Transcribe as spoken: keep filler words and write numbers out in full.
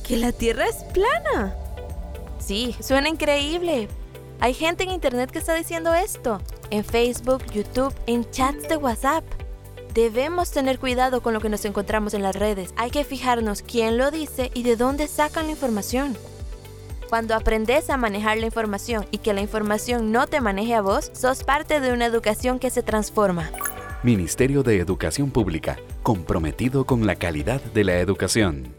que la Tierra es plana. Sí, suena increíble. Hay gente en internet que está diciendo esto, en Facebook, YouTube, en chats de WhatsApp. Debemos tener cuidado con lo que nos encontramos en las redes. Hay que fijarnos quién lo dice y de dónde sacan la información. Cuando aprendes a manejar la información y que la información no te maneje a vos, sos parte de una educación que se transforma. Ministerio de Educación Pública, comprometido con la calidad de la educación.